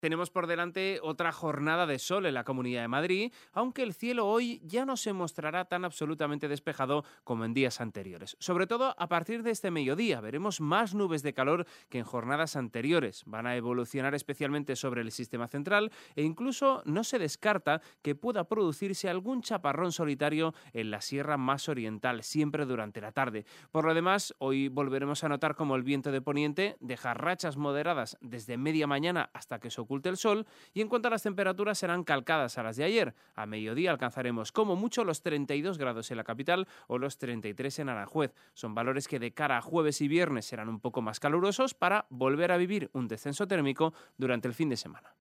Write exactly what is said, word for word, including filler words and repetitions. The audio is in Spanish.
Tenemos por delante otra jornada de sol en la Comunidad de Madrid, aunque el cielo hoy ya no se mostrará tan absolutamente despejado como en días anteriores. Sobre todo a partir de este mediodía veremos más nubes de calor que en jornadas anteriores. Van a evolucionar especialmente sobre el sistema central e incluso no se descarta que pueda producirse algún chaparrón solitario en la sierra más oriental, siempre durante la tarde. Por lo demás, hoy volveremos a notar como el viento de poniente deja rachas moderadas desde media mañana hasta que se oculte el sol, y en cuanto a las temperaturas serán calcadas a las de ayer. A mediodía alcanzaremos como mucho los treinta y dos grados en la capital o los treinta y tres en Aranjuez. Son valores que de cara a jueves y viernes serán un poco más calurosos para volver a vivir un descenso térmico durante el fin de semana.